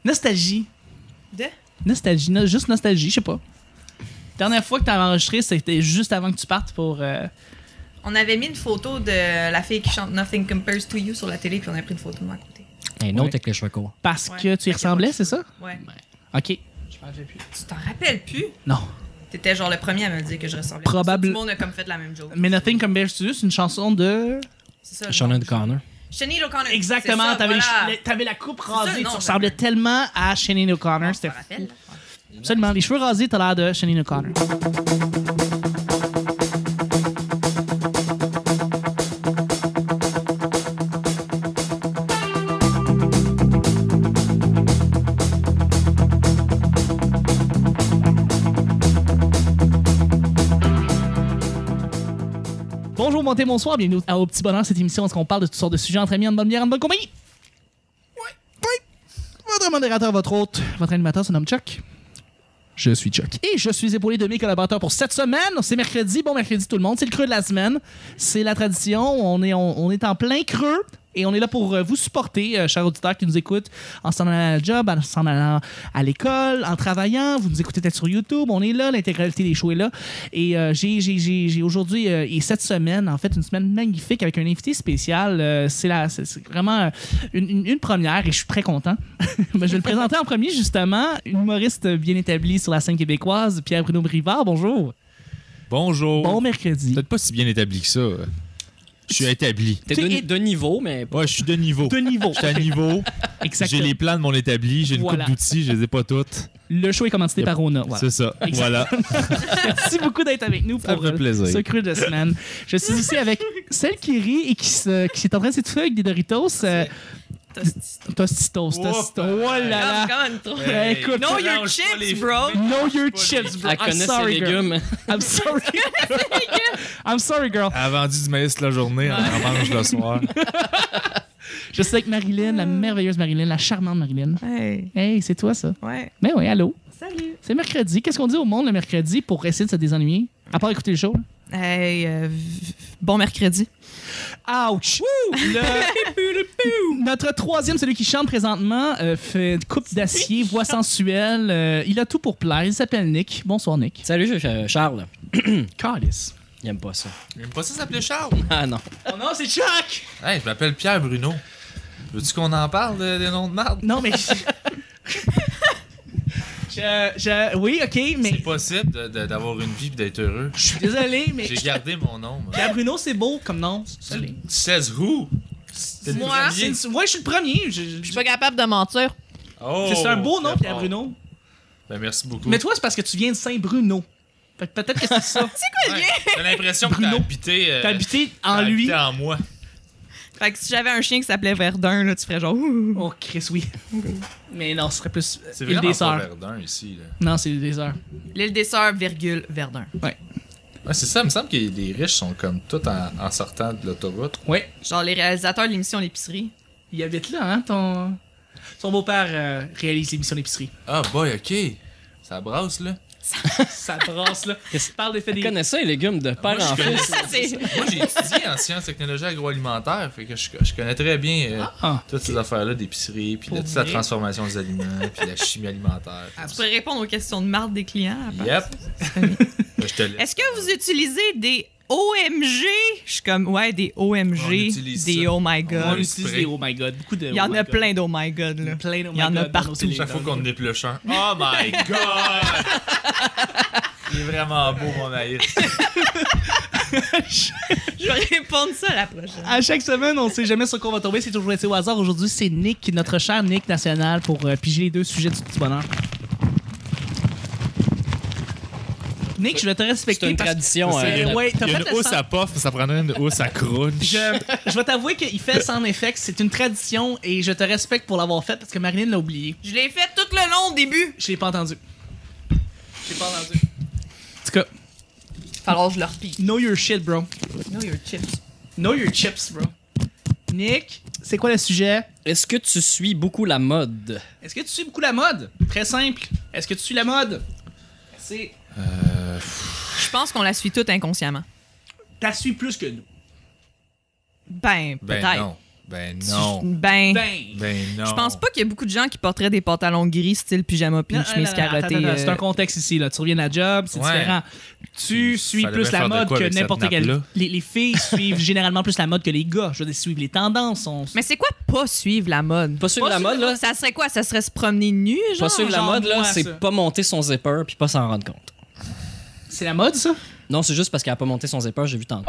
Nostalgie. De? Nostalgie, juste nostalgie, je sais pas. Dernière fois que t'as enregistré, c'était juste avant que tu partes pour... On avait mis une photo de la fille qui chante Nothing Compares to You sur la télé, puis on a pris une photo de moi à côté. Un autre avec les cheveux courts. Parce Ouais. que tu y ressemblais, c'est ça? Ouais. OK. Tu t'en rappelles plus? Non. T'étais genre le premier à me dire que je ressemblais. Probable- Tout le monde a comme fait la même chose. Mais Nothing Compares to You, c'est une chanson de... C'est ça. le Shannon nom. Connor. Sinead O'Connor. Exactement, C'est ça, t'avais, voilà. t'avais la coupe ça, rasée, non, tu ressemblais mais- tellement à Sinead O'Connor. Je C'était me rappelle. absolument. Les cheveux rasés, t'as l'air de Sinead O'Connor. Bonjour, montez, bonsoir, bienvenue au Petit Bonheur, cette émission où on parle de toutes sortes de sujets entre amis, en bonne bière, en bonne compagnie. Votre modérateur, votre hôte, votre animateur se nomme Chuck. Je suis Chuck. Et je suis épaulé de mes collaborateurs pour cette semaine. C'est mercredi. Bon mercredi tout le monde. C'est le creux de la semaine. C'est la tradition. On est en plein creux. Et on est là pour vous supporter, chers auditeurs qui nous écoutent, en s'en allant à la job, en s'en allant à l'école, en travaillant. Vous nous écoutez peut-être sur YouTube. On est là. L'intégralité des shows est là. Et j'ai aujourd'hui et cette semaine, en fait, une semaine magnifique avec un invité spécial. C'est vraiment une première et je suis très content. Ben, je vais le présenter en premier, justement. Humoriste bien établi sur la scène québécoise, Pierre-Bruno Brivard. Bonjour. Bonjour. Bon mercredi. Peut-être pas si bien établi que ça. Je suis établi. T'es C'est- de niveau, mais... Ouais, je suis de niveau. De niveau. Je suis à niveau. Exactement. J'ai les plans de mon établi. J'ai une Voilà. coupe d'outils. Je les ai pas toutes. Le show est commandité par Rona. Voilà. C'est ça. Exact. Voilà. Merci beaucoup d'être avec nous Ça pour ferait plaisir. ce creux de semaine. Je suis ici avec celle qui rit et qui est en train de s'étouffer avec des Doritos. Tostitos. Oh, Oh là là. Comment une trop? Écoute, Know your mélange pas les- chips, bro. know your pas chips, bro. Elle I'm connaît ses sorry, girl. légumes. I'm sorry. I'm sorry, girl. Elle a vendu du maïs toute la journée. On en mange le soir. Je suis avec Marilyn, la merveilleuse Marilyn, la charmante Marilyn. Hey. Hey, c'est toi, ça? Ouais. Ben oui, allô. Salut. C'est mercredi. Qu'est-ce qu'on dit au monde le mercredi pour essayer de se désennuyer? À part écouter le show, là? Hey, bon mercredi. Ouch! Notre troisième, celui qui chante présentement, fait une coupe d'acier, voix sensuelle. Il a tout pour plaire. Il s'appelle Nick. Bonsoir, Nick. Salut, je suis Charles. Calice. Il aime pas ça. J'aime pas ça s'appeler Charles. Ah non. Oh non, c'est Chuck! Hey, je m'appelle Pierre Bruno. Veux-tu qu'on en parle des noms de marde? Non, mais... Oui, OK, mais... C'est possible d'avoir une vie et d'être heureux. Je suis désolé, mais... J'ai gardé mon nom. moi. Pierre Bruno, c'est beau comme nom. Désolé. 16 who? C'était le Moi, premier. Ouais, je suis le premier. Je suis pas capable de mentir. Oh, C'est un beau nom, très Pierre fort. Bruno. Ben, merci beaucoup. Mais toi, c'est parce que tu viens de Saint-Bruno. Fait que peut-être que c'est ça. Ouais, j'ai l'impression que Bruno. t'as habité... T'as habité en t'as lui. habité en moi. Fait que si j'avais un chien qui s'appelait Verdun, là, tu ferais genre. Ouh. Oh, Chris, oui. Mais non, ce serait plus C'est Île vraiment des pas Sœurs. Verdun ici. Là. Non, c'est Île des Sœurs. L'île des Sœurs, virgule, Verdun. Ouais, c'est ça. Il me semble que les riches sont comme tout en sortant de l'autoroute. Ouais. Genre les réalisateurs de l'émission L'épicerie. Il habite là, hein, ton... Son beau-père réalise l'émission d'épicerie. Ah, boy, OK. Ça brasse, là. Ça brasse, là. Parle des faits Tu des... connais ça, les légumes de père Moi, en je connais fils? ça. C'est- Moi, j'ai étudié en sciences, technologies agroalimentaires. Fait que je connais très bien Ah. toutes ces affaires-là d'épicerie, puis de Pour toute la vrai? transformation des aliments, puis la chimie alimentaire. Tu pourrais répondre aux questions de marde des clients. à part Yep. ça. Ben, je te laisse. Est-ce que vous utilisez des OMG? Je suis comme, ouais, des On OMG, utilise des ça. Oh my On God. utilise des oh my god. Beaucoup de Il y en oh a my God. plein d'Oh my God, là. Plein de oh Il y en my a God dans nos partout. cellulaires. Chaque fois qu'on épluche un. Oh my God! Il est vraiment beau, mon Aïs. Je vais répondre ça la prochaine. À chaque semaine, on ne sait jamais sur quoi on va tomber. C'est toujours laissé au hasard. Aujourd'hui, c'est Nick, notre cher Nick national, pour piger les deux sujets du petit bonheur. Nick, je vais te respecter. C'est une parce- tradition. C'est- hein. ouais, t'as Il y a fait une le hausse sang- à puff, ça prendrait une hausse à crunch. Je vais t'avouer qu'il fait sans effet, que c'est une tradition et je te respecte pour l'avoir fait parce que Marilyn l'a oublié. Je l'ai fait tout le long au début. Je l'ai pas entendu. J'ai pas entendu. En tout cas, Falloir que je le repille. know your shit, bro. Know your chips. Know your chips, bro. Nick, c'est quoi le sujet? Est-ce que tu suis beaucoup la mode? Est-ce que tu suis beaucoup la mode? Très simple. Est-ce que tu suis la mode? C'est... Je pense qu'on la suit toute inconsciemment. T'as su plus que nous. Ben, Ben peut-être. non. Ben non. Ben, Ben non. je pense pas qu'il y a beaucoup de gens qui porteraient des pantalons gris style pyjama puis une chemise carottée. C'est un contexte ici. Là. Tu reviens à la job, c'est Ouais. différent. Tu suis Fallait plus bien la faire de mode quoi que avec cette n'importe quel. nappe-là? Les filles suivent généralement plus la mode que les gars. Je veux dire, suivent les tendances. Mais c'est quoi pas suivre la mode? Pas suivre la mode, là. Ça serait quoi? Ça serait se promener nu, genre? Pas suivre la genre mode, là, moi, c'est ça. pas monter son zipper puis pas s'en rendre compte. C'est la mode, ça? Non, c'est juste parce qu'elle a pas monté son zipper, j'ai vu tantôt.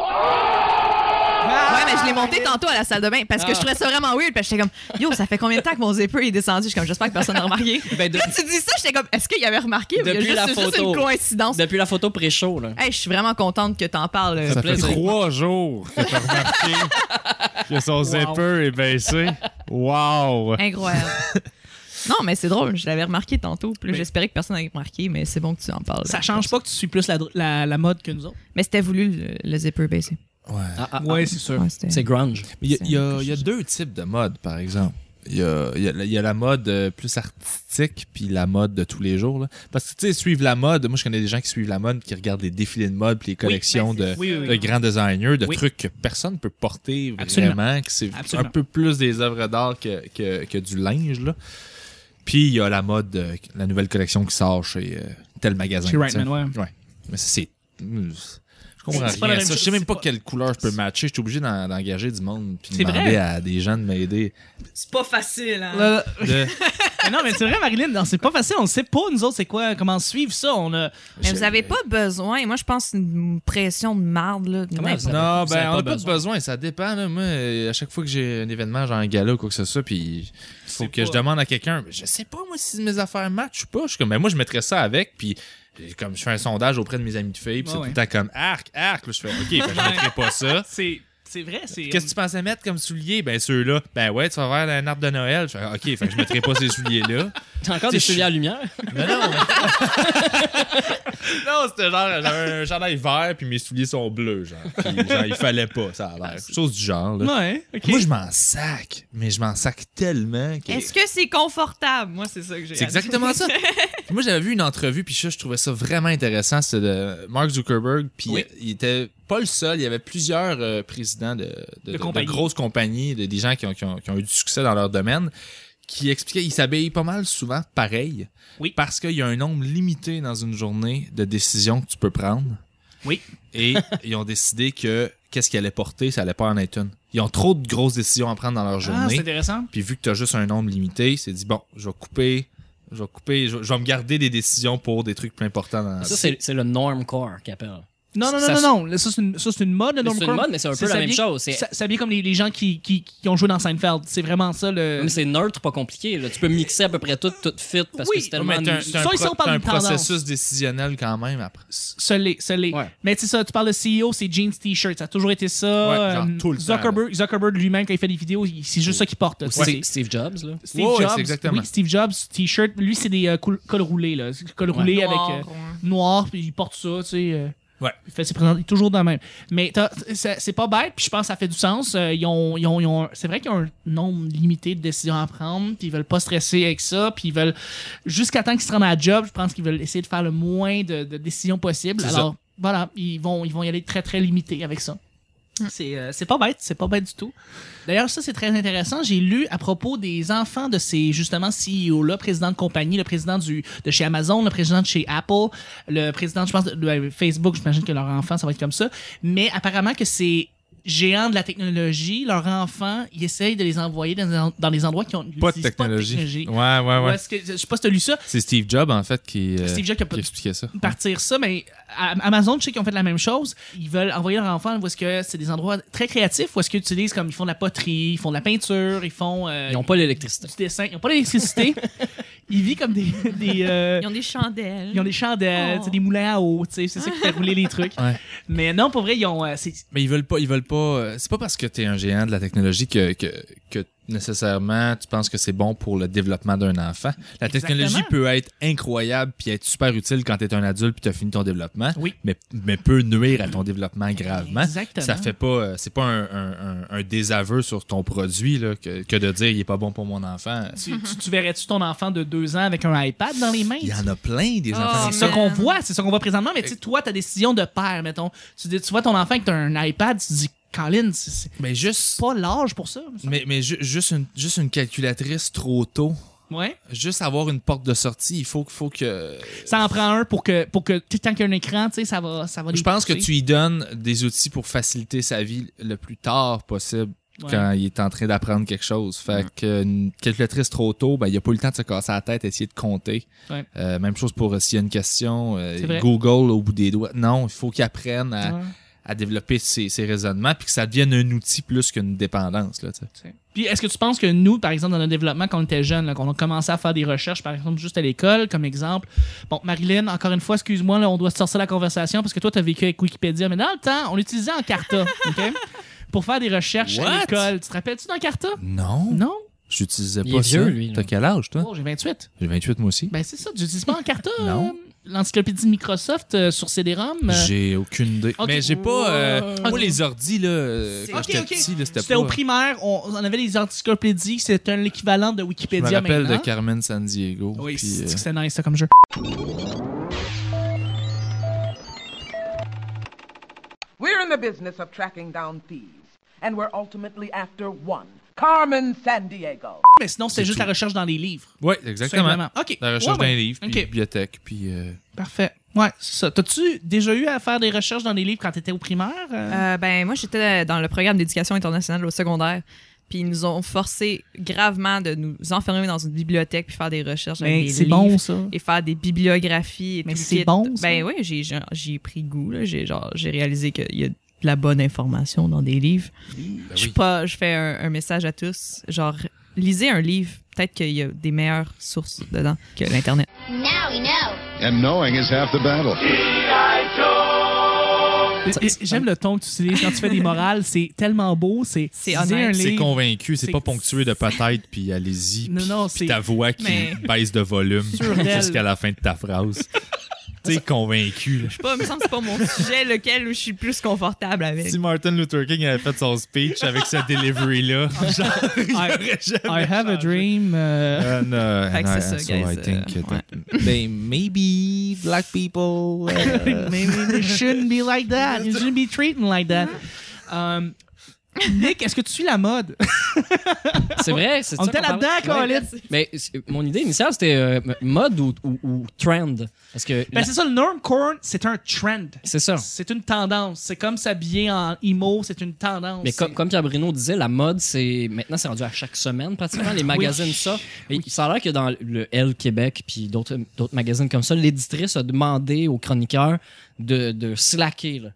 Ouais, mais je l'ai monté tantôt à la salle de bain parce que je trouvais ça vraiment weird. Parce que j'étais comme, yo, ça fait combien de temps que mon zipper est descendu? Je suis comme, j'espère que personne n'a remarqué. Ben, Là, tu dis ça, j'étais comme, est-ce qu'il avait remarqué? Ou Depuis la c'est juste photo. une coïncidence. Depuis la photo pré-show, là. Hey, je suis vraiment contente que t'en parles. Ça fait plaisir. 3 jours que t'as remarqué que son zipper est baissé. Wow! Incroyable. Non, mais c'est drôle, je l'avais remarqué tantôt. Puis là, j'espérais que personne n'avait remarqué, mais c'est bon que tu en parles. Ça change pas que tu suis plus la mode que nous autres. Mais c'était voulu, le zipper baissé. Ouais. Ouais, c'est sûr. Ouais, c'était- C'est grunge. Mais il y a deux types de mode, par exemple. Il y a la mode plus artistique puis la mode de tous les jours. Là. Parce que, tu sais, suivre la mode, moi, je connais des gens qui suivent la mode, qui regardent les défilés de mode puis les collections de grands designers, de Oui. trucs que personne ne peut porter Absolument. vraiment, que c'est Absolument. un peu plus des œuvres d'art que du linge. Là. Puis il y a la mode, la nouvelle collection qui sort chez tel magasin. Chez tu sais. Reitman, ouais. Mais c'est... Je comprends C'est pas rien la à même ça. Je chose, sais même c'est pas pas- quelle couleur je peux matcher. Je suis obligé d'engager du monde puis C'est demander vrai? à des gens de m'aider. C'est pas facile, hein? Là, De- mais non, mais c'est vrai, Marilyn, non, c'est pas facile. On sait pas, nous autres, c'est quoi, comment suivre ça. On a. Mais vous avez pas besoin. Moi, je pense que c'est une pression de marde, là. de Comment n'importe- vous avez- Non, Vous avez ben, pas on n'a pas de besoin. besoin. Ça dépend. Là. Moi, à chaque fois que j'ai un événement, genre un gala ou quoi que ce soit, puis il faut que je demande à quelqu'un, je sais pas, moi, si mes affaires matchent ou pas. Je suis comme, ben, moi, je mettrais ça avec, puis comme je fais un sondage auprès de mes amis de filles, puis c'est Ouais. tout le temps comme arc. Là, je fais, OK, ben, je mettrais pas ça. C'est vrai, c'est. Qu'est-ce que tu pensais mettre comme souliers? Ben, ceux-là. Ben, ouais, tu vas faire un arbre de Noël. Je fais, OK, fait que je mettrais pas ces souliers-là. T'as encore des Tu sais, souliers à lumière? Non, non. Non, c'était genre, j'avais un chandail vert, puis mes souliers sont bleus, genre. Puis, genre, il fallait pas, ça a l'air. Chose du genre, là. Ouais, ok. Moi, je m'en sac, mais je m'en sac tellement que... Est-ce que c'est confortable? Moi, c'est ça que j'ai. C'est à dire. exactement ça. Puis moi, j'avais vu une entrevue, puis je trouvais ça vraiment intéressant. C'est de Mark Zuckerberg, puis Oui. il était pas le seul. Il y avait plusieurs présidents de compagnies. grosses compagnies, des gens qui ont eu du succès dans leur domaine, qui expliquaient qu'ils s'habillent pas mal souvent pareil. Oui. Parce qu'il y a un nombre limité dans une journée de décisions que tu peux prendre. Oui. Et ils ont décidé que qu'est-ce qu'ils allaient porter, ça allait pas en être une. Ils ont trop de grosses décisions à prendre dans leur Ah, journée. c'est intéressant. Puis vu que tu as juste un nombre limité, c'est dit, bon, je vais me garder des décisions pour des trucs plus importants dans la Ça, vie. c'est le normcore qu'ils appellent. Non, non, Ça- non, non, non. Ça, c'est une mode, le C'est une normcore. mode, mais c'est un peu la même s'habiller- chose. C'est- S'habiller comme les gens qui ont joué dans Seinfeld. C'est vraiment ça, le. Mais c'est neutre, pas compliqué. Là. Tu peux mixer à peu près tout fit parce Oui, que c'est tellement... Mais t'as Ça, ici, on parle un d'une tendance. processus décisionnel quand même après. Ça l'est. Ouais. Mais tu sais ça, tu parles de CEO, c'est jeans, t-shirt, ça a toujours été ça. Ouais, genre tout le temps, Zuckerberg lui-même, quand il fait des vidéos, c'est juste ça qu'il porte. là. C'est C'est- Steve Jobs, là. Steve Ouais, Jobs, c'est exactement. oui, Steve Jobs, t-shirt, lui c'est des cols roulés là, col roulé avec noir, puis il porte ça, tu sais. Ouais. Il fait ses présentations toujours dans le même. Mais c'est pas bête, puis je pense que ça fait du sens. C'est vrai qu'il y a un nombre limité de décisions à prendre, puis ils veulent pas stresser avec ça, puis ils veulent jusqu'à temps qu'ils se rendent à la job, je pense qu'ils veulent essayer de faire le moins de décisions possible. C'est Alors voilà, ils vont y aller très très limités avec ça. C'est pas bête du tout. D'ailleurs, ça c'est très intéressant. J'ai lu à propos des enfants de ces justement CEO-là, président de compagnie, le président de chez Amazon, le président de chez Apple, le président, je pense, de Facebook. J'imagine que leur enfant, ça va être comme ça. Mais apparemment que ces géants de la technologie, leurs enfants, ils essayent de les envoyer dans les endroits qui ont Pas de technologie. Ouais. Ou est-ce que, je sais pas si t'as lu ça. C'est Steve Jobs, en fait, qui Steve Jobs qui a expliquait ça. Partir ça, mais Amazon, je sais qu'ils ont fait la même chose. Ils veulent envoyer leurs enfants où est-ce que c'est des endroits très créatifs, où est-ce qu'ils utilisent comme ils font de la poterie, ils font de la peinture, ils font Ils n'ont pas l'électricité. du dessin, ils ont pas d'électricité. Ils vivent comme des Ils ont des chandelles. ils ont des chandelles, Oh. tu sais, des moulins à eau, tu sais, c'est ça qui fait rouler les trucs. Ouais. Mais non, pour vrai, ils ont Mais ils veulent pas. C'est pas parce que t'es un géant de la technologie que nécessairement tu penses que c'est bon pour le développement d'un enfant. La technologie Exactement. peut être incroyable puis être super utile quand t'es un adulte puis t'as fini ton développement. Oui. Mais peut nuire à ton développement gravement. Exactement. Ça fait pas. C'est pas un désaveu sur ton produit là, que de dire il est pas bon pour mon enfant. tu verrais-tu ton enfant de 2 ans avec un iPad dans les mains? Il y en a plein des Oh, enfants. C'est ça man. qu'on voit, c'est ça qu'on voit présentement. Mais tu sais, toi, ta décision de père, mettons, tu vois ton enfant avec un iPad, tu te dis, Colin, c'est Mais juste, pas l'âge pour ça. juste une calculatrice trop tôt. Ouais. Juste avoir une porte de sortie, il faut que... Ça en prend un pour que tant qu'il y a un écran, tu sais, ça va les Je pense que pousser. tu y donnes des outils pour faciliter sa vie le plus tard possible. Ouais. Quand il est en train d'apprendre quelque chose. Fait qu'une calculatrice trop tôt, ben, il a pas eu le temps de se casser la tête, essayer de compter. Ouais. Même chose pour s'il y a une question, vrai. Google au bout des doigts. Non, il faut qu'il apprenne Ouais. à développer ses raisonnements puis que ça devienne un outil plus qu'une dépendance. Là, tu sais. Puis est-ce que tu penses que nous, par exemple, dans notre développement, quand on était jeunes, là, qu'on a commencé à faire des recherches, par exemple, juste à l'école, comme exemple. Bon, Marilyn, encore une fois, excuse-moi, là, on doit sortir la conversation parce que toi, tu as vécu avec Wikipédia, mais dans le temps, on l'utilisait en Carta, OK? Pour faire des recherches à What? l'école. Tu te rappelles-tu dans Carta? Non. Non? J'utilisais Il pas est ça. vieux, lui, là. T'as quel âge, toi? Oh, j'ai 28. J'ai 28, moi aussi. Ben, c'est ça, tu n'utilises pas en Carta? Non. L'encyclopédie de Microsoft sur CD-ROM? J'ai aucune idée. Ok. Mais j'ai pas... Ok. Moi, les ordis, là, quand Ok, j'étais ok. petit, là, c'était C'était pas... au primaire, on avait les encyclopédies, c'était l'équivalent de Je me Wikipédia rappelle maintenant. de Carmen Sandiego. Oui, puis, c'est que c'était nice, ça, comme jeu. We're in the business of tracking down thieves, and we're ultimately after one, Carmen Sandiego. Mais sinon, c'était C'est juste tout. la recherche dans les livres. Oui, exactement. Simplement. OK. La recherche Ouais, d'un ouais. livre, puis OK. bibliothèque, puis... Parfait. Ouais, c'est ça. T'as-tu déjà eu à faire des recherches dans des livres quand t'étais au primaire? Ben, moi, j'étais dans le programme d'éducation internationale au secondaire. Puis ils nous ont forcé gravement de nous enfermer dans une bibliothèque puis faire des recherches avec Ben, des c'est livres bon, ça. et faire des bibliographies. Et Mais tout le c'est kit. bon, ça. Ben oui, j'ai pris goût. Là. J'ai réalisé qu'il y a de la bonne information dans des livres. Ben Je fais un message à tous. Genre, lisez un livre. Peut-être qu'il y a des meilleures sources dedans que l'Internet. Now we know. And knowing is half the battle. J'aime le ton que tu utilises quand tu fais des morales. C'est tellement beau. C'est C'est lisez honnête. un C'est livre. convaincu, c'est c'est- pas ponctué de peut-être, puis allez-y, Non, puis- non, puis c'est- ta voix qui Mais- baisse de volume Sur d'elle. jusqu'à la fin de ta phrase. T'es convaincu. Là. Il me semble que c'est pas mon sujet lequel je suis le plus confortable avec. Si Martin Luther King avait fait son speech avec ce delivery-là, genre, il aurait jamais I have a changé. dream. No, Fait que c'est ça, so guys, I think ouais. that they maybe black people. Maybe they shouldn't be like that. You shouldn't be treating like that. Nick, est-ce que tu suis la mode? C'est vrai, c'est On ça était qu'on parlait? là-dedans, Ouais. Colin. Mais mon idée initiale, c'était mode ou trend. Parce que Ben, c'est ça, le normcore, c'est un trend. c'est ça. C'est une tendance. C'est comme s'habiller en emo, c'est une tendance. Mais comme Pierre Bruno disait, la mode, maintenant, c'est rendu à chaque semaine, pratiquement. Les magazines, ça. Et ça a l'air que dans le Elle Québec puis d'autres magazines comme ça, l'éditrice a demandé aux chroniqueurs de slacker, là.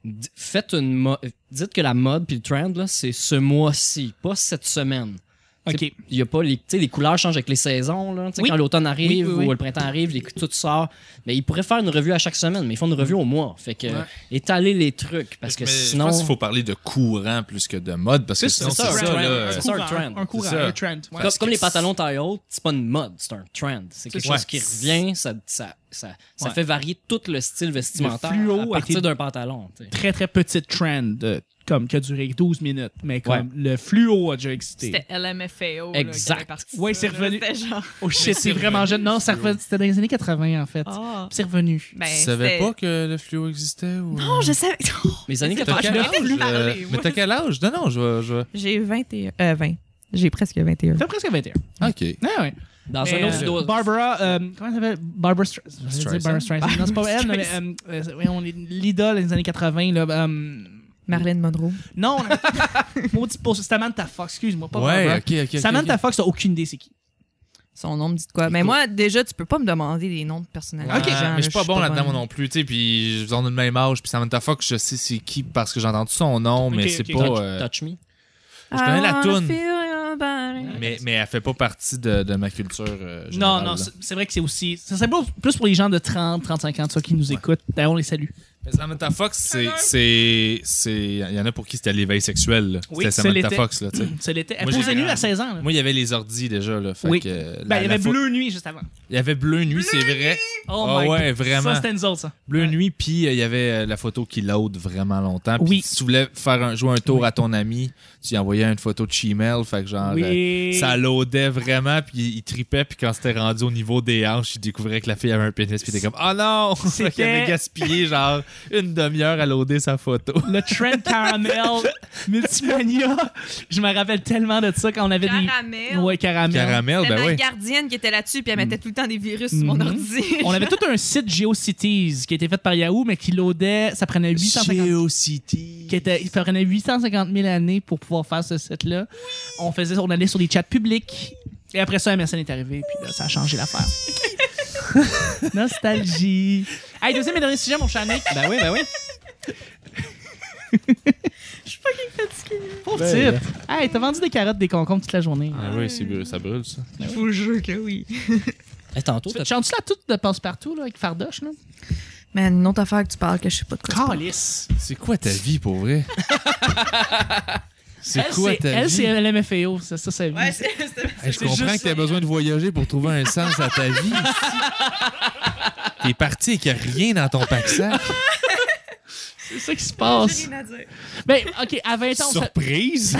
Dites que la mode puis le trend, là, c'est ce mois-ci, pas cette semaine. OK. Il y a pas les couleurs changent avec les saisons, là. Oui. Quand l'automne arrive Oui, oui, oui. ou le printemps arrive, tout sort. Mais ils pourraient faire une revue à chaque semaine, mais ils font une revue au mois. Fait que étaler les trucs parce que Mais sinon je pense qu'il faut parler de courant plus que de mode, parce que sinon, ça, c'est un ça, trend. là. C'est ça, un trend. Un courant, C'est ça. un trend. Ouais. comme les pantalons taille haute, c'est pas une mode, c'est un trend. C'est quelque Ouais. chose qui revient, ça Ouais. fait varier tout le style vestimentaire Le fluo à a partir été- d'un pantalon. t'sais. Très, très petite trend, comme qui a duré 12 minutes. Mais comme le fluo a déjà existé. C'était LMFAO. Exact. Là, qui avait parti Ouais, ça, c'est là. revenu. C'était genre. Oh shit, c'est vraiment jeune. Non, c'était dans les années 80, en fait. Ah. Puis c'est revenu. Ben, Tu savais c'était- pas que le fluo existait? Ou... Non, je savais. Les années C'est 80. pas- T'as quel je vais âge? parler, Mais moi. t'as quel âge? Non, je vais... J'ai 21. 20. J'ai presque 21. T'as presque 21. OK. Ah ouais. Dans Mais, un autre vidéo. Barbara, comment elle s'appelle? Barbara Streisand. Non, c'est pas elle, mais on est l'idole des années 80. Là, Marilyn Monroe. non, maudit pour Samantha Fox, excuse-moi, pas Ouais, Barbara. OK. Samantha Fox, t'as aucune idée c'est qui. Son nom me dit de quoi? Mais moi, déjà, tu peux pas me demander des noms de personnalités. Ok. de gens, mais je suis pas là, bon là-dedans, moi bonne. non plus. Tu sais, puis on a le même âge. Puis Samantha Fox, je sais c'est qui parce que j'ai entendu son nom, mais Ok, c'est ok. pas... Touch Me. Je connais la I toune. feel your body. Mais elle fait pas partie de ma culture Non, générale, non, là. c'est vrai que c'est aussi. Ça serait plus pour les gens de 30, 35 ans, ça, qui nous écoutent. D'ailleurs, on les salue. Mais Samantha Fox, il y en a pour qui c'était l'éveil sexuel. Là. Oui, C'était ça Samantha l'était. Fox. Là, tu sais. Ça l'était. Elle Moi, posait j'ai- nue à 16 ans. Là. Moi, il y avait les ordis déjà. Là, fait Oui. que, Ben, il y avait Bleu Nuit juste avant. Il y avait Bleu Nuit, c'est vrai. Oh Ah my ouais, God. vraiment. Ça, c'était nous autres, ça. Bleu Ouais. Nuit, puis il y avait la photo qui load vraiment longtemps. Puis Oui. si tu voulais jouer un tour à ton ami, tu lui envoyais une photo de Gmail. Fait que genre, Oui. ça loadait vraiment, puis il tripait. Puis quand c'était rendu au niveau des hanches, il découvrait que la fille avait un pénis. Puis il était comme, oh non! Fait qu'il avait C'était- gaspillé genre une demi-heure à loader sa photo. Le Trend Caramel Multimania. Je me rappelle tellement de ça quand on avait Caramel. des... Ouais, Caramel. Caramel, C'était ben ma oui. gardienne qui était là-dessus, puis elle mettait tout le temps des virus sur mon ordi. On avait tout un site GeoCities qui a été fait par Yahoo, mais qui loadait... Ça prenait 850... GeoCity. Ça prenait 850 000 années pour pouvoir faire ce site-là. On allait sur des chats publics. Et après ça, MSN est arrivé, puis là, ça a changé l'affaire. Nostalgie. Hey, deuxième et dernier sujet, mon cher Nick. Ben oui. Je suis fucking fatiguée. Pauvre type. Hey, t'as vendu des carottes, des concombres toute la journée. Ah oui, ça brûle, ça. Je vous jure que oui. Tantôt, Tu chantes-tu la toute de passe-partout, là, avec Fardoche, là? Mais une autre affaire que tu parles que je sais pas de quoi tu parles. Calice. C'est quoi ta vie, pour vrai? C'est quoi ta Elle, vie? c'est LMFAO. Ça, sa vie. Ouais, c'était... Hey, je comprends que t'as besoin de voyager pour trouver un sens à ta vie. T'es parti et qu'il n'y a rien dans ton pack-sac. C'est ça qui se J'ai passe. rien à dire. Ben, OK, à 20 ans, Surprise!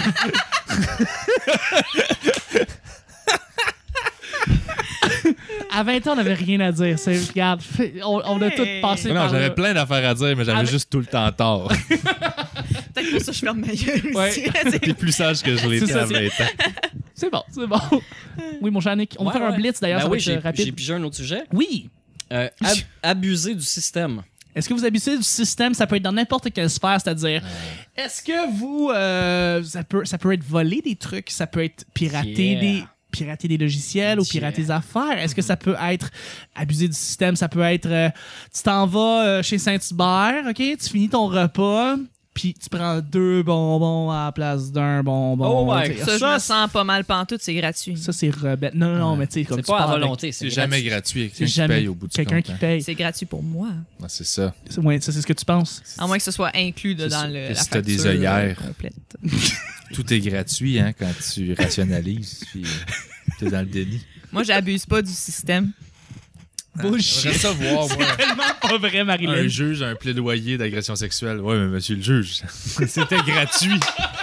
à 20 ans, on n'avait rien à dire. Regarde, on a tout passé Non, par j'avais là. plein d'affaires à dire, mais j'avais juste tout le temps tort. Peut-être pour ça que je ferme ma gueule Ouais. aussi. T'es plus sage que je l'étais C'est ça, à 20 ans. C'est bon. Oui, mon cher Nick, on va faire un blitz, d'ailleurs, Ben ça oui, va être j'ai rapide. pigé un autre sujet. Oui. Abuser du système. Est-ce que vous abusez du système? Ça peut être dans n'importe quelle sphère, c'est-à-dire, est-ce que vous... ça peut être voler des trucs, ça peut être pirater des logiciels ou pirater des affaires. Est-ce que ça peut être abuser du système? Ça peut être, tu t'en vas chez Saint-Hubert, OK? Tu finis ton repas, puis tu prends 2 bonbons à la place d'un bonbon. Oh my Tu sais, Ça, je me sens pas mal pantoute, c'est gratuit. Ça, c'est rebelle. Non, mais tu sais, comme C'est tu pas à parles avec- volonté, C'est jamais gratuit. C'est Quelqu'un qui jamais paye au bout du compte. quelqu'un qui paye. C'est gratuit pour moi. Ah, c'est ça. Ouais, ça, c'est ce que tu penses. À moins que ce soit inclus C'est dans sûr le, que la si t'as des facture, œillères. complète. Tout est gratuit hein, quand tu rationalises. Puis t'es dans le déni. Moi, j'abuse pas du système. Bullshit. J'aimerais ça voir, moi. Tellement pas vrai, Un Marilyn. juge, un plaidoyer d'agression sexuelle. Ouais, mais monsieur le juge, c'était gratuit.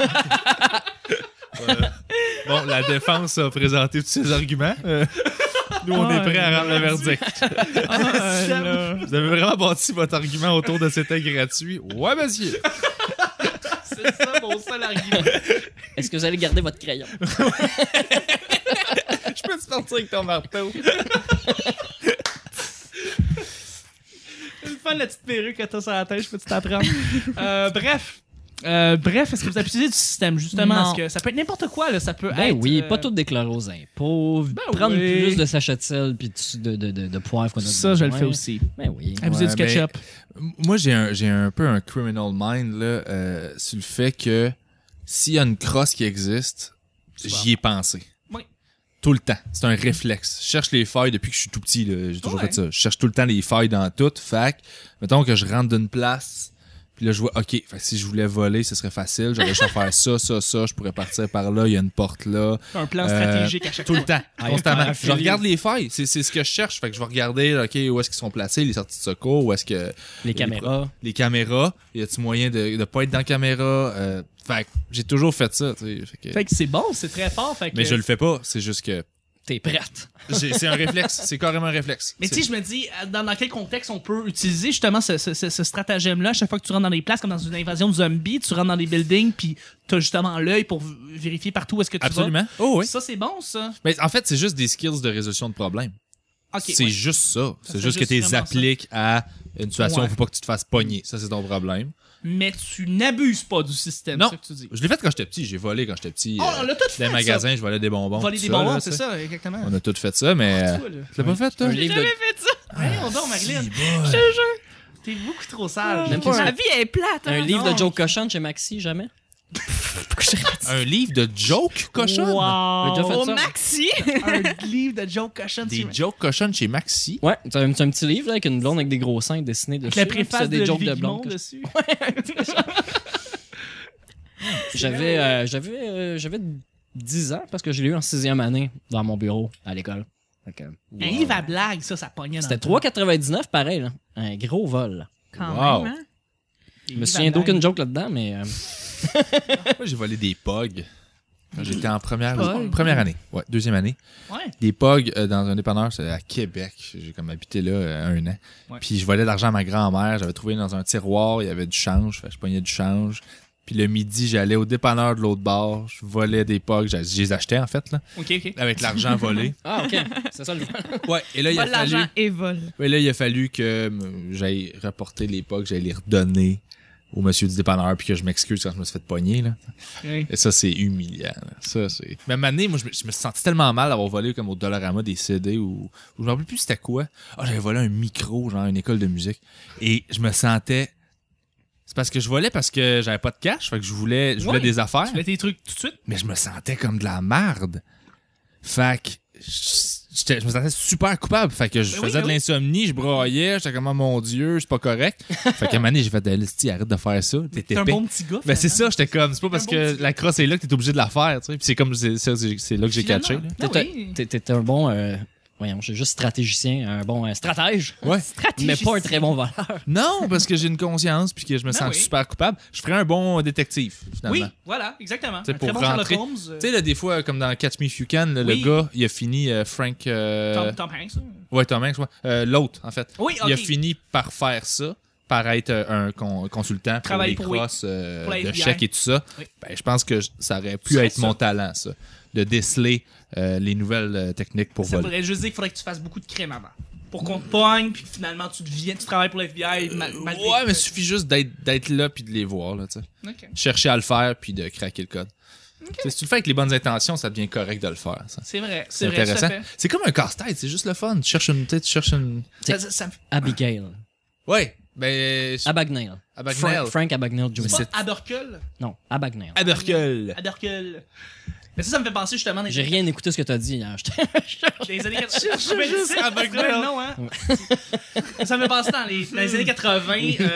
Voilà. Bon, la défense a présenté tous ses arguments. Nous, on est prêts à rendre le verdict. Vous avez vraiment bâti votre argument autour de c'était gratuit? Ouais, monsieur. C'est ça mon seul argument. Est-ce que vous allez garder votre crayon? Je peux te partir avec ton marteau? C'est le fun, la petite perruque que t'as sur la tête, je peux t'apprendre. Bref, est-ce que vous abusez du système, justement? Non. Est-ce que ça peut être n'importe quoi, là? Ça peut Ben être... oui, pas tout déclarer aux impôts. Prendre oui. plus de sachets de sel puis de poivre qu'on a Ça, je le besoin. fais aussi. Ben oui. Abuser Ouais, du ketchup. Moi, j'ai un peu un criminal mind là, sur le fait que s'il y a une crosse qui existe, j'y ai pensé. Oui. Tout le temps. C'est un réflexe. Je cherche les failles depuis que je suis tout petit. Là. J'ai toujours Ouais. fait ça. Je cherche tout le temps les failles dans tout. Fait que, mettons que je rentre d'une place, puis là, je vois, OK, fait que si je voulais voler, ce serait facile. J'aurais juste à faire ça. Je pourrais partir par là. Il y a une porte là. Un plan stratégique à chaque Tout fois. le temps, Ah, constamment. un Je feeling. regarde les failles. C'est ce que je cherche. Fait que je vais regarder, OK, où est-ce qu'ils sont placés, les sorties de secours, où est-ce que... Les caméras. Les caméras. Y a-t-il moyen de pas être dans la caméra? Fait que j'ai toujours fait ça, tu sais. Fait que c'est bon, c'est très fort. Fait que... Mais je le fais pas. C'est juste que... T'es prête. C'est un réflexe. C'est carrément un réflexe. Mais tu sais, je me dis, dans quel contexte on peut utiliser justement ce stratagème-là? Chaque fois que tu rentres dans des places, comme dans une invasion de zombies, tu rentres dans des buildings, puis t'as justement l'œil pour vérifier partout où est-ce que tu Absolument. vas. Oh oui. Ça, c'est bon, ça. Mais en fait, c'est juste des skills de résolution de problèmes. OK, C'est ouais. juste ça. C'est serait juste que juste tu les vraiment appliques à une situation où Ouais. il faut pas que tu te fasses pogner. Ça, c'est ton problème. Mais tu n'abuses pas du système, Non. c'est ça que tu dis. Je l'ai fait quand j'étais petit. J'ai volé quand j'étais petit. Oh, on l'a tout dans fait, les magasins, je volais des bonbons. Voler tout des ça, bonbons, là, c'est tu sais. ça, exactement. On a tout fait ça, mais... Toi, là. Tu l'as pas fait, toi? Un livre de... J'avais fait ça. Voyons donc, Marilyn. Je te jure. T'es beaucoup trop sage. Même pas Ma vie est plate. Un hein. livre non. de Joe Cochon chez Maxi, jamais? Un livre de jokes cochonnes? Wow. J'ai déjà fait Au ça. Maxi. Un livre de Joe Cochon. Des jokes cochonnes chez Maxi? Ouais, c'est un petit livre là, avec une blonde avec des gros seins dessinés dessus. La là, puis préface c'est de des jokes Olivier de blonde. Guimond dessus. J'avais 10 ans parce que je l'ai eu en 6e année dans mon bureau à l'école. Fait que, Un livre à blague, ça pognait dans C'était le temps. 3,99 pareil, là. Un gros vol. Là. Quand Wow. même, hein? Je me souviens d'aucune joke là-dedans, mais Moi, j'ai volé des pogs. Quand j'étais en première année. Ouais, deuxième année. Ouais. Des pogs dans un dépanneur, c'est à Québec. J'ai comme habité là un an. Ouais. Puis je volais de l'argent à ma grand-mère. J'avais trouvé dans un tiroir, il y avait du change. Fait que je pognais du change. Puis le midi, j'allais au dépanneur de l'autre bord. Je volais des pogs. Je les achetais, en fait, là. OK. Avec l'argent volé. Ah, OK. C'est ça le fun. Ouais. Et là, il a Vole fallu... l'argent et vole. Ouais, là, il a fallu que j'aille rapporter les pogs, j'aille les redonner au monsieur du dépanneur, puis que je m'excuse quand je me suis fait pogner, là. Oui. Et ça, c'est humiliant, là. Ça, c'est... Même année, moi, je me suis senti tellement mal d'avoir volé comme au Dollarama des CD ou je me rappelle plus c'était quoi. Ah, j'avais volé un micro, genre une école de musique. Et je me sentais... C'est parce que je volais parce que j'avais pas de cash, fait que je voulais Ouais. des affaires. Tu fais tes trucs tout de suite? Mais je me sentais comme de la marde. Fait que je me sentais super coupable. Fait que je Ben faisais oui, de oui. l'insomnie, je broyais, j'étais comme, oh, mon Dieu, c'est pas correct. Fait qu'à un moment donné, j'ai fait, Esti, arrête de faire ça. T'es T'es un épais. bon petit gars. Ben c'est finalement. ça, j'étais comme, c'est pas parce Un bon que petit- la crosse est là que t'es obligé de la faire, tu sais. Puis c'est comme, c'est là que j'ai Finalement. catché, là. Ah T'étais oui. t'étais un bon... voyons, j'ai juste stratégicien, un bon stratège. Ouais. Mais pas un très bon voleur. Non, parce que j'ai une conscience puis que je me sens oui. super coupable. Je ferais un bon détective, finalement. Oui, voilà, exactement. T'sais, Un pour très bon Sherlock rentrer- Holmes. Tu sais, là, des fois, comme dans Catch Me If You Can, là, Oui. le gars, il a fini Frank... Tom Hanks. hein. Ouais, Tom Hanks, ouais. L'autre, en fait. Oui, Il a ok. fini par faire ça, par être un consultant pour Travailler les pour- crosses pour la de FBI. chèques et tout ça. Oui. Ben, je pense que ça aurait pu serais être ça. mon talent, ça. De déceler les nouvelles techniques pour Ça voler. voudrait juste dire qu'il faudrait que tu fasses beaucoup de crimes avant. Pour qu'on te pogne, puis que finalement tu travailles pour l'FBI. malgré Ouais, que- mais il suffit juste d'être là puis de les voir, là, tu sais. Ok. Chercher à le faire puis de craquer le code. Tu sais, si tu le fais avec les bonnes intentions, ça devient correct de le faire. Ça. C'est vrai, C'est c'est vrai, ça intéressant. fait. C'est comme un casse-tête, c'est juste le fun. Tu cherches une... Ça me fait Abigail. Ouais, ben... Abagnale. Abagnale. Frank Abagnale Jr. pas Aberkel. Non, Abagnale. Aberkel. Aberkel. Mais ça me fait penser justement J'ai rien écouté ce que t'as dit hier. des années 80. juste Aberkel. Non, hein? Ça me fait penser dans les années 80.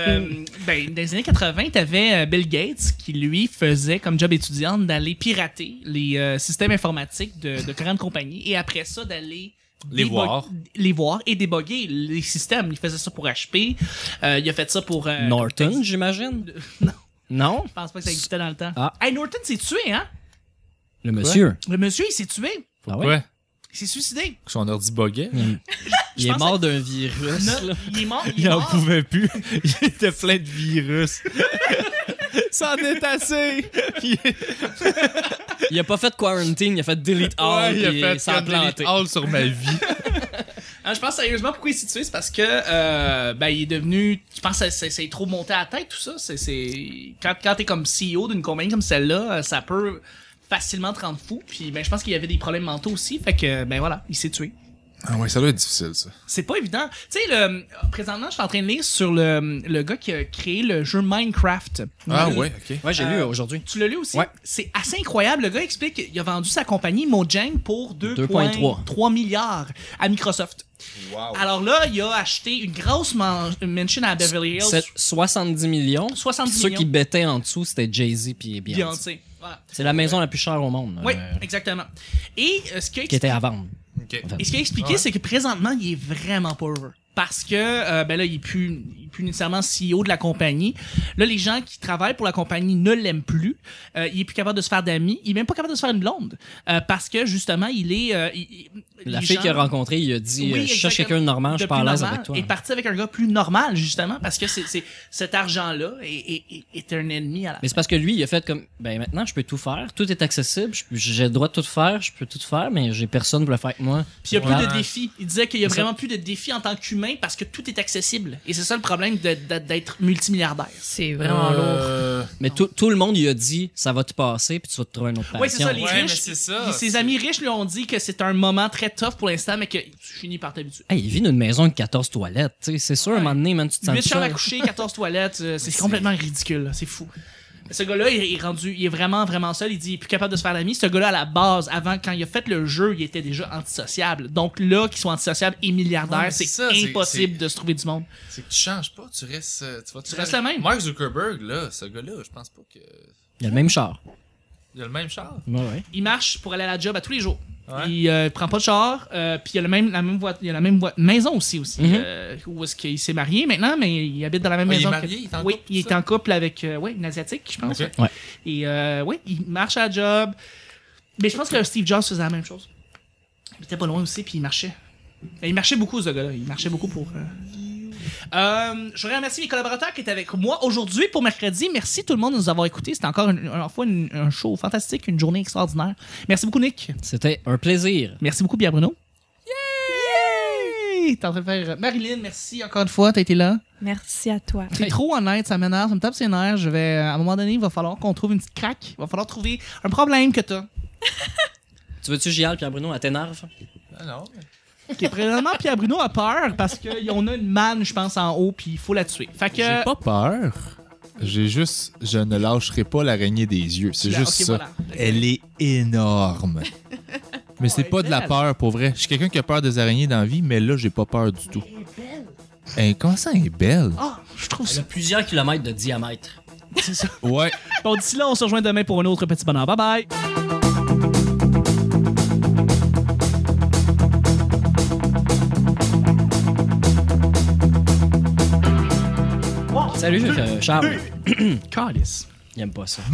Dans les années 80, t'avais Bill Gates qui, lui, faisait comme job étudiant d'aller pirater les systèmes informatiques de grandes compagnies et après ça, d'aller Les voir. les voir et déboguer les systèmes. Il faisait ça pour HP. Il a fait ça pour... Norton, j'imagine? Non. Non? Je pense pas que ça existait dans le temps. Ah. Hey, Norton s'est tué, hein? Le monsieur. Le monsieur, il s'est tué. Ah ouais? Ouais. Il s'est suicidé. Son ordi buguait. Il est pense mort d'un virus. Non, là. il est mort. Il en mort. pouvait plus. Il était plein de virus. Ça en est assez. Il a pas fait quarantine, il a fait delete all, Ouais, il a puis fait ça a comme planté. delete all sur ma vie. Je pense sérieusement pourquoi il s'est tué, c'est parce que il est devenu. Je pense que c'est trop monté à la tête tout ça. Quand t'es comme CEO d'une compagnie comme celle-là, ça peut facilement te rendre fou. Puis je pense qu'il y avait des problèmes mentaux aussi. Fait que voilà, il s'est tué. Ah ouais, ça doit être difficile, ça. C'est pas évident. Tu sais, présentement, je suis en train de lire sur le gars qui a créé le jeu Minecraft. Ah Le- ouais, ok. Ouais, j'ai lu aujourd'hui. Tu l'as lu aussi? Ouais. C'est assez incroyable. Le gars explique qu'il a vendu sa compagnie Mojang pour 2,3 milliards à Microsoft. Wow. Alors là, il a acheté une grosse mansion à Beverly Hills. C'est 70 millions. 70 Ceux millions. qui bettaient en dessous, c'était Jay-Z puis Beyoncé. Beyoncé. Voilà. C'est la maison la plus chère au monde. Oui, exactement. Et ce qu'il a Qui était à vendre. Ok. Et ce qu'il a expliqué, Ouais. c'est que présentement, il est vraiment pas heureux. Parce que, là, il est plus nécessairement CEO de la compagnie. Là, les gens qui travaillent pour la compagnie ne l'aiment plus. Il est plus capable de se faire d'amis. Il est même pas capable de se faire une blonde. Parce que, justement, il est... La les fille gens- qu'il a rencontrée, il a dit Oui, je cherche exactement. quelqu'un de normal, je de suis pas à plus l'aise normal, avec toi. est parti avec un gars plus normal, justement, parce que c'est cet argent-là est un ennemi à la Mais c'est parce que lui, il a fait comme ben maintenant, je peux tout faire, tout est accessible, j'ai le droit de tout faire, je peux tout faire, mais j'ai personne pour le faire avec moi. Puis il y a plus Ouais. de défis. Il disait qu'il y a C'est ça. vraiment plus de défis en tant qu'humain parce que tout est accessible. Et c'est ça le problème d'être multimilliardaire. C'est vraiment lourd. Mais tout le monde lui a dit ça va te passer puis tu vas te trouver une autre passion. Oui, c'est ça. Les Ouais, riches, mais c'est ça, ses c'est- amis riches lui ont dit que c'est un moment très tough pour l'instant, mais que tu finis par t'habituer. Hey, il vit dans une maison avec 14 toilettes, tu sais, c'est sûr, à un moment donné, man, tu te sens 8 tout chambres à seul. coucher, 14 toilettes, c'est complètement ridicule. là. C'est fou. Mais ce gars-là, il est vraiment, vraiment seul. Il dit, il est plus capable de se faire d'amis. Ce gars-là, à la base, avant, quand il a fait le jeu, il était déjà antisociable. Donc là, qu'il soit antisociable et milliardaire, Ouais, mais c'est c'est ça, c'est- impossible de se trouver du monde. C'est que tu changes pas, tu restes. Tu restes le même. Mark Zuckerberg, là, ce gars-là, je pense pas que. Il a le même char. Il a le même char. Ouais. Il marche pour aller à la job à tous les jours. Ouais. Il prend pas de char, puis il a la même maison aussi. Mhm. Où est-ce qu'il s'est marié maintenant, mais il habite dans la même Ah, il maison. est marié, il est en oui, couple, il est ça? en couple avec une asiatique, je pense. Ok. Ouais. Et il marche à la job. Mais je pense que Steve Jobs faisait la même chose. Il était pas loin aussi, puis il marchait. Il marchait beaucoup, ce gars-là. Il marchait beaucoup pour... je voudrais remercier mes collaborateurs qui étaient avec moi aujourd'hui pour mercredi. Merci tout le monde de nous avoir écoutés. C'était encore une fois un show fantastique, une journée extraordinaire. Merci beaucoup, Nick. C'était un plaisir. Merci beaucoup, Pierre Bruno. Yay! T'es en train de faire... Marilyn, merci encore une fois, t'as été là. Merci à toi. T'es trop honnête, ça m'énerve, ça me tape ses nerfs. À un moment donné, il va falloir qu'on trouve une petite craque. Il va falloir trouver un problème que t'as. Tu veux-tu Gial, Pierre Bruno, à t'énerve? Ah non. Ok, présentement, Pierre Bruno a peur parce qu'on a une manne, je pense, en haut, puis il faut la tuer. Fait que... J'ai pas peur. J'ai juste... Je ne lâcherai pas l'araignée des yeux. C'est Là, juste ok, ça. voilà. Elle est énorme. Mais c'est Ouais, pas de la belle. peur, pour vrai. Je suis quelqu'un qui a peur des araignées dans la vie, mais là, j'ai pas peur du tout. Comment ça, elle est belle? Ah, je trouve Elle ça. a plusieurs kilomètres de diamètre. C'est ça. Ouais. Bon, d'ici là, on se rejoint demain pour un autre petit bonheur. Bye bye! Salut, Charles. Calice. Il aime pas ça.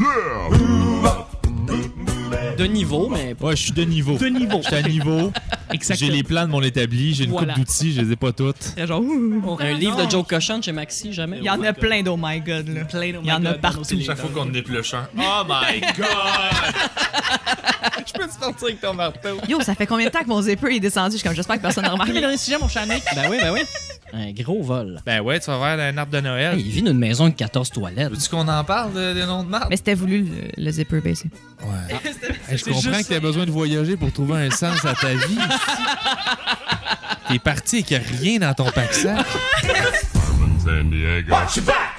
De niveau, mais Ouais, je suis de niveau. De niveau. Je suis à niveau. Exactement. J'ai les plans de mon établi, j'ai une Voilà. coupe d'outils, je les ai pas toutes. C'est genre, un livre de Joe Cochon chez Maxi, jamais. il y en a plein d'Oh My God, là. Plein de- Il y en a God, partout. dans nos Chaque fois qu'on épluche un. Oh my god! Je peux te sortir avec ton marteau? Yo, ça fait combien de temps que mon zipper est descendu? Je suis comme, j'espère que personne n'a Quel est le remarqué. dernier sujet, mon cher Nick? Ben oui. Un gros vol. Ben ouais, tu vas voir un arbre de Noël. Hey, il vit dans une maison de 14 toilettes. Veux-tu qu'on en parle des noms de marques? Mais c'était voulu, le zipper baissé. Ouais. Hey, je C'est comprends juste que t'as besoin de voyager pour trouver un sens à ta vie. T'es parti et qu'il n'y a rien dans ton pack-sac. San Diego. Watch your back!